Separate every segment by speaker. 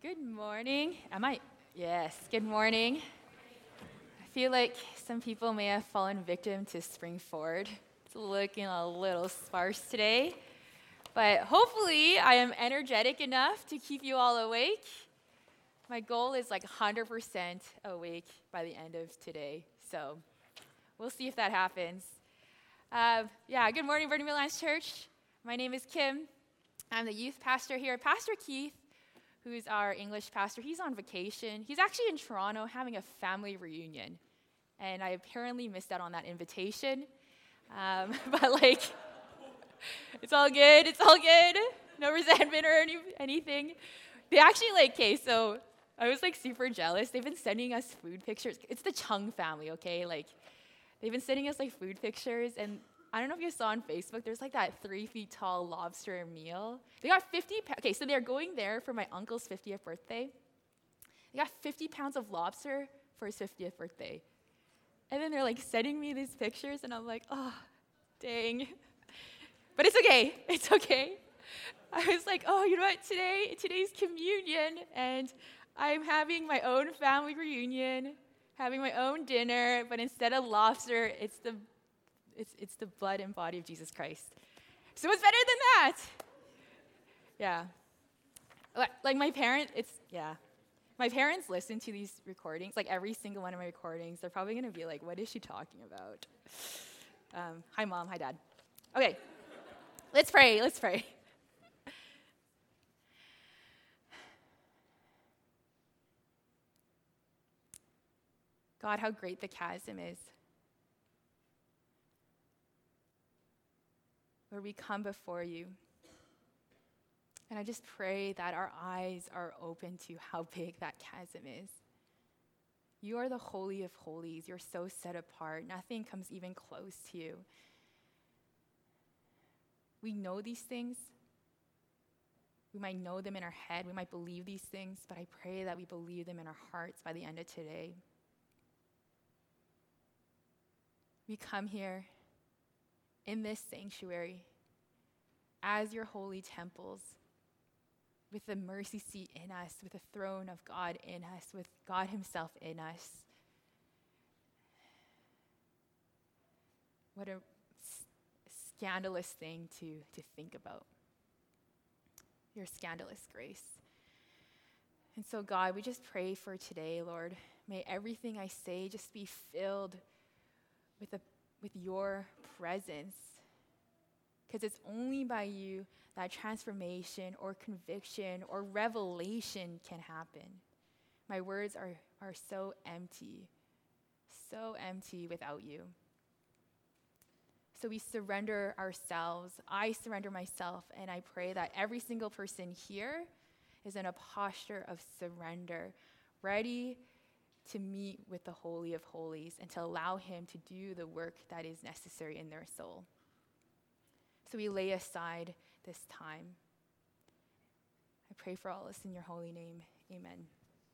Speaker 1: Good morning. Yes, good morning. I feel like some people may have fallen victim to spring forward. It's looking a little sparse today, but hopefully I am energetic enough to keep you all awake. My goal is like 100% awake by the end of today, so we'll see if that happens. Good morning, Vernon Milans Church. My name is Kim. I'm the youth pastor here. Pastor Keith, who's our English pastor, he's on vacation. He's actually in Toronto having a family reunion. And I apparently missed out on that invitation. But it's all good. It's all good. No resentment or anything. They actually, so I was super jealous. They've been sending us food pictures. It's the Chung family, okay? They've been sending us food pictures, and I don't know if you saw on Facebook, there's that 3 feet tall lobster meal. They got 50 pounds. Okay, so they're going there for my uncle's 50th birthday. They got 50 pounds of lobster for his 50th birthday. And then they're sending me these pictures, and I'm like, oh, dang. But it's okay. It's okay. I was like, oh, you know what? Today's communion, and I'm having my own family reunion, having my own dinner, but instead of lobster, it's the blood and body of Jesus Christ. So what's better than that? Yeah. My parents listen to these recordings, every single one of my recordings. They're probably going to be like, what is she talking about? Hi, Mom. Hi, Dad. Okay. Let's pray. God, how great the chasm is. Lord, we come before you. And I just pray that our eyes are open to how big that chasm is. You are the Holy of Holies. You're so set apart. Nothing comes even close to you. We know these things. We might know them in our head. We might believe these things, but I pray that we believe them in our hearts by the end of today. We come here in this sanctuary as your holy temples, with the mercy seat in us, with the throne of God in us, with God himself in us. What a scandalous thing to think about. Your scandalous grace. And so God, we just pray for today, Lord. May everything I say just be filled with your presence. Because it's only by you that transformation or conviction or revelation can happen. My words are so empty without you. So we surrender ourselves. I surrender myself, and I pray that every single person here is in a posture of surrender, ready to meet with the Holy of Holies and to allow him to do the work that is necessary in their soul. So we lay aside this time. I pray for all this in your holy name. Amen.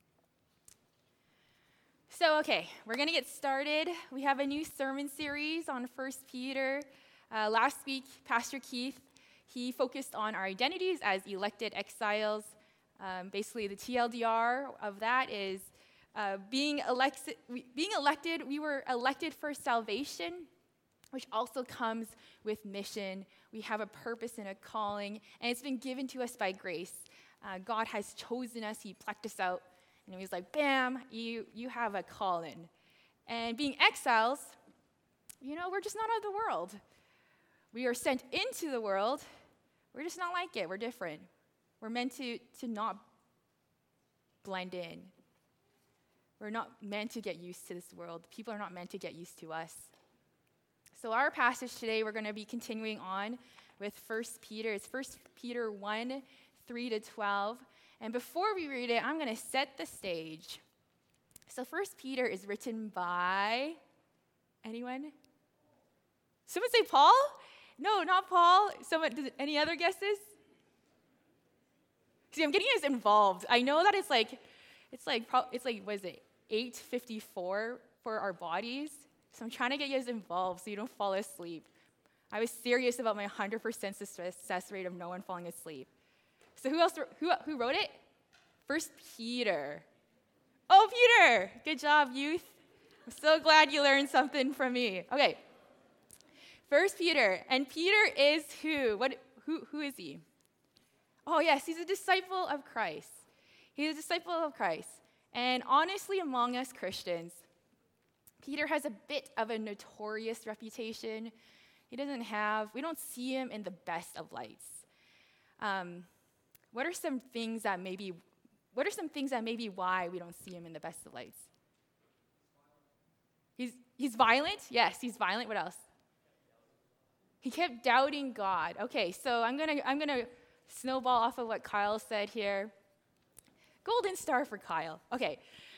Speaker 1: So, we're going to get started. We have a new sermon series on 1 Peter. Last week, Pastor Keith, he focused on our identities as elected exiles. Basically, the TLDR of that is being elected, we were elected for salvation, which also comes with mission. We have a purpose and a calling, and it's been given to us by grace. God has chosen us. He plucked us out, and he was like, bam, you have a calling. And being exiles, we're just not of the world. We are sent into the world. We're just not like it. We're different. We're meant to not blend in. We're not meant to get used to this world. People are not meant to get used to us. So our passage today, we're going to be continuing on with 1 Peter. It's 1 Peter 1, 3 to 12. And before we read it, I'm going to set the stage. So 1 Peter is written by anyone? Someone say Paul? No, not Paul. Any other guesses? See, I'm getting you guys involved. I know that it's what is it, 8:54 for our bodies. So I'm trying to get you guys involved so you don't fall asleep. I was serious about my 100% success rate of no one falling asleep. So who wrote it? First Peter. Oh, Peter! Good job, youth. I'm so glad you learned something from me. Okay. First Peter. And Peter is who? Who is he? Oh, yes, he's a disciple of Christ. He's a disciple of Christ. And honestly, among us Christians, Peter has a bit of a notorious reputation. We don't see him in the best of lights. What are some things that maybe why we don't see him in the best of lights? He's violent? Yes, he's violent. What else? He kept doubting God. Okay, so I'm gonna snowball off of what Kyle said here. Golden star for Kyle. Okay.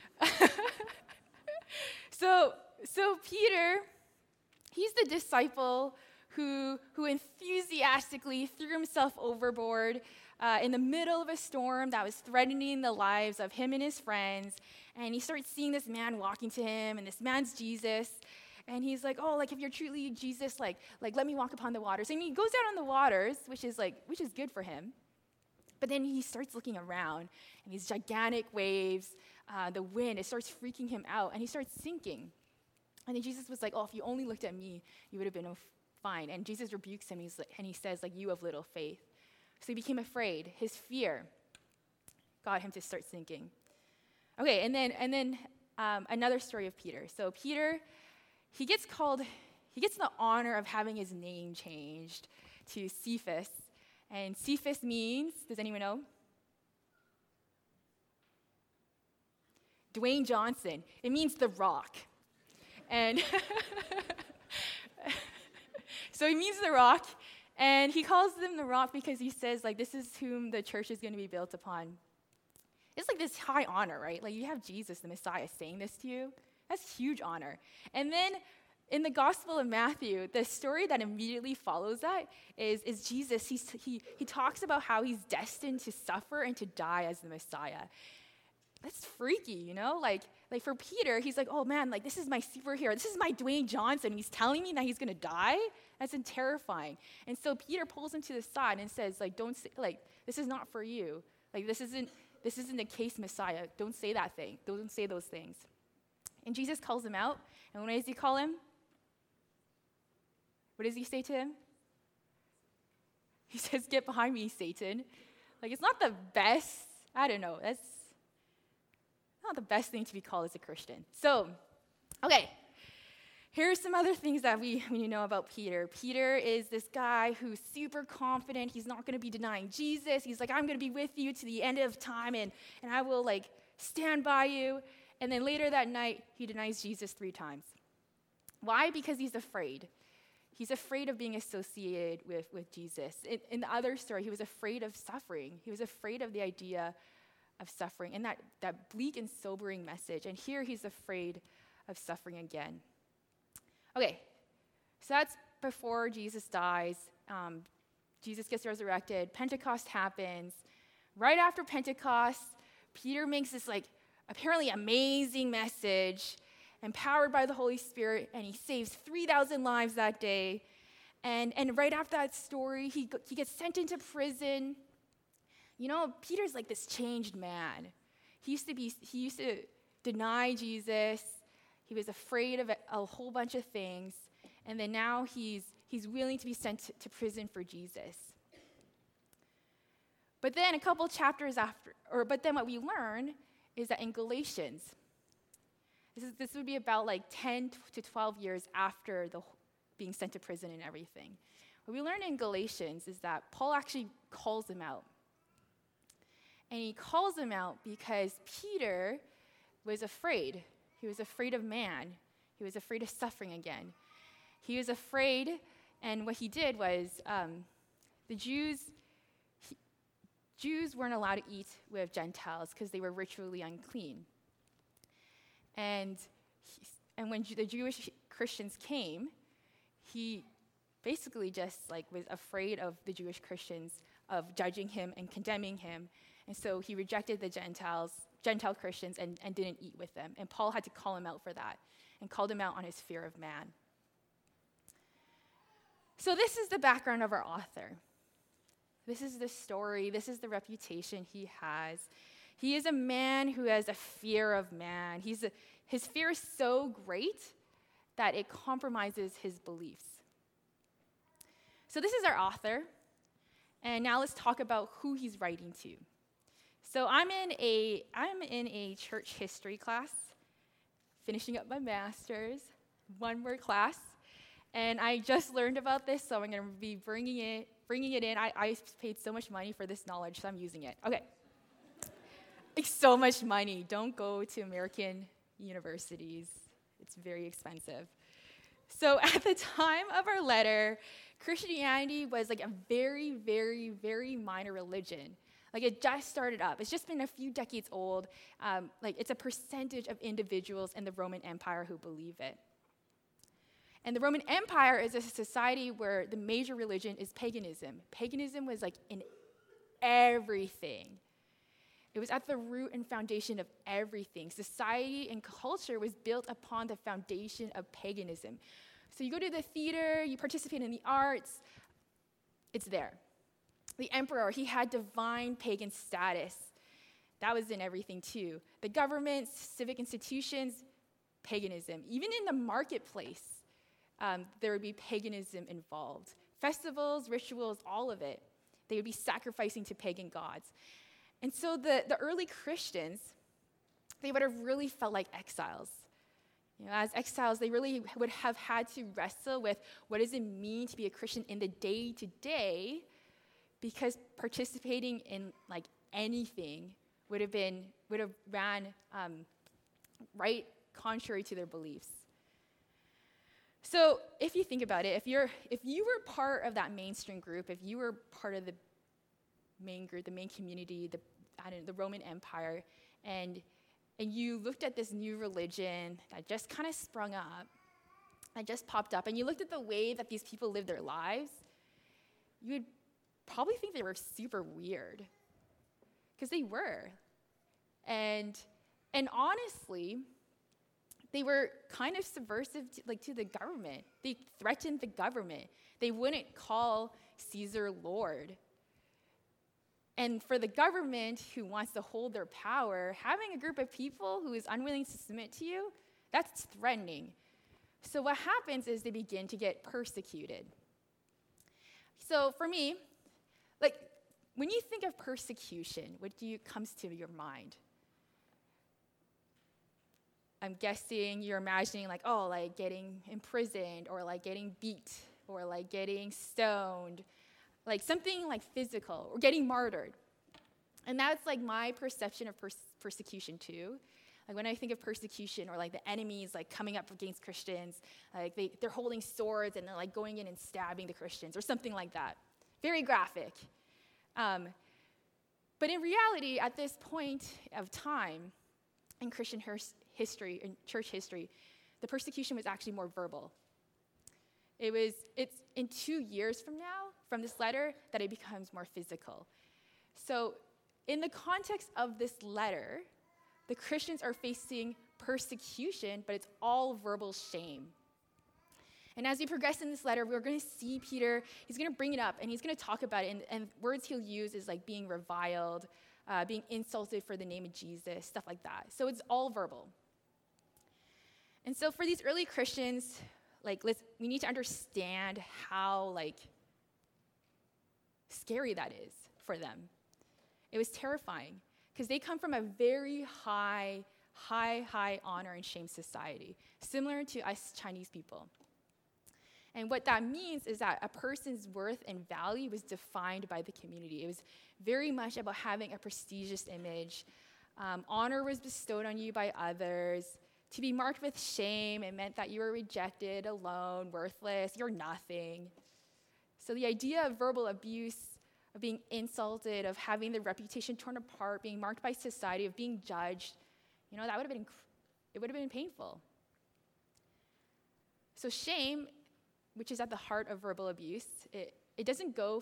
Speaker 1: So Peter, he's the disciple who enthusiastically threw himself overboard in the middle of a storm that was threatening the lives of him and his friends. And he starts seeing this man walking to him, and this man's Jesus. And he's like, oh, like if you're truly Jesus, like let me walk upon the waters. And he goes out on the waters, which is good for him. But then he starts looking around, and these gigantic waves, the wind, it starts freaking him out, and he starts sinking. And then Jesus was like, oh, if you only looked at me, you would have been fine. And Jesus rebukes him, and he says, like, you have little faith. So he became afraid. His fear got him to start sinking. Okay, and then another story of Peter. So Peter, he gets the honor of having his name changed to Cephas. And Cephas means, does anyone know? Dwayne Johnson. It means the rock. And so he means the rock, and he calls them the rock because he says, like, this is whom the church is going to be built upon. It's like this high honor, right? Like, you have Jesus, the Messiah, saying this to you. That's huge honor. And then in the Gospel of Matthew, the story that immediately follows that is Jesus. He talks about how he's destined to suffer and to die as the Messiah. That's freaky, you know? Like for Peter, he's like, oh man, like this is my superhero. This is my Dwayne Johnson. He's telling me that he's gonna die? That's terrifying. And so Peter pulls him to the side and says, like, don't say, like, this is not for you. Like, this isn't the case Messiah. Don't say that thing. Don't say those things. And Jesus calls him out. And what does he call him? What does he say to him? He says, get behind me, Satan. Like, it's not the best, I don't know, that's not the best thing to be called as a Christian. So, okay, here's some other things that we know about Peter. Peter is this guy who's super confident. He's not going to be denying Jesus. He's like, I'm going to be with you to the end of time, and I will, like, stand by you. And then later that night, he denies Jesus 3 times. Why? Because he's afraid. He's afraid of being associated with Jesus. In the other story, he was afraid of suffering. He was afraid of the idea of suffering and that bleak and sobering message. And here he's afraid of suffering again. Okay, so that's before Jesus dies. Jesus gets resurrected. Pentecost happens. Right after Pentecost, Peter makes this apparently amazing message, empowered by the Holy Spirit, and he saves 3,000 lives that day. And right after that story, he gets sent into prison. You know, Peter's like this changed man. He used to deny Jesus. He was afraid of a whole bunch of things. And then now he's willing to be sent to prison for Jesus. But then a couple chapters but then what we learn is that in Galatians, this would be about 10 to 12 years after being sent to prison and everything. What we learn in Galatians is that Paul actually calls him out. And he calls him out because Peter was afraid. He was afraid of man. He was afraid of suffering again. He was afraid, and what he did was the Jews weren't allowed to eat with Gentiles because they were ritually unclean. And when the Jewish Christians came, he basically just was afraid of the Jewish Christians, of judging him and condemning him. And so he rejected the Gentile Christians and didn't eat with them. And Paul had to call him out for that and called him out on his fear of man. So this is the background of our author. This is the story. This is the reputation he has. He is a man who has a fear of man. His fear is so great that it compromises his beliefs. So this is our author, and now let's talk about who he's writing to. So I'm in a church history class, finishing up my master's, one more class, and I just learned about this, so I'm going to be bringing it in. I paid so much money for this knowledge, so I'm using it. Okay. Like so much money. Don't go to American universities. It's very expensive. So at the time of our letter, Christianity was like a very, very, very minor religion. Like it just started up. It's just been a few decades old. Like it's a percentage of individuals in the Roman Empire who believe it. And the Roman Empire is a society where the major religion is paganism. Paganism was like in everything. It was at the root and foundation of everything. Society and culture was built upon the foundation of paganism. So you go to the theater, you participate in the arts, it's there. The emperor, he had divine pagan status. That was in everything too. The governments, civic institutions, paganism. Even in the marketplace, there would be paganism involved. Festivals, rituals, all of it. They would be sacrificing to pagan gods. And so the early Christians, they would have really felt like exiles. You know, as exiles, they really would have had to wrestle with what does it mean to be a Christian in the day-to-day, because participating in like anything would have ran right contrary to their beliefs. So if you think about it, if you were part of that mainstream group, if you were part of the main group, the main community, the Roman Empire, and you looked at this new religion that just kind of sprung up, that just popped up, and you looked at the way that these people lived their lives, you would probably think they were super weird, because they were. And honestly, they were kind of subversive to the government. They threatened the government. They wouldn't call Caesar Lord. And for the government who wants to hold their power, having a group of people who is unwilling to submit to you, that's threatening. So what happens is they begin to get persecuted. So for me, like when you think of persecution, what comes to your mind? I'm guessing you're imagining like getting imprisoned or like getting beat or like getting stoned, like something like physical, or getting martyred. And that's like my perception of persecution too. Like when I think of persecution or like the enemies like coming up against Christians, like they're holding swords and they're like going in and stabbing the Christians or something like that. Very graphic. But in reality, at this point of time in Christian history, in church history, the persecution was actually more verbal. It's in 2 years from now, from this letter, that it becomes more physical. So in the context of this letter, the Christians are facing persecution, but it's all verbal shame. And as we progress in this letter, we're going to see Peter, he's going to bring it up, and he's going to talk about it, and words he'll use is like being reviled, being insulted for the name of Jesus, stuff like that. So it's all verbal. And so for these early Christians, we need to understand how scary that is for them. It was terrifying because they come from a very high honor and shame society, similar to us Chinese people. And what that means is that a person's worth and value was defined by the community. It was very much about having a prestigious image. Honor was bestowed on you by others. To be marked with shame, it meant that you were rejected, alone, worthless, you're nothing. So the idea of verbal abuse, of being insulted, of having the reputation torn apart, being marked by society, of being judged, that would have been painful. So shame, which is at the heart of verbal abuse, it doesn't go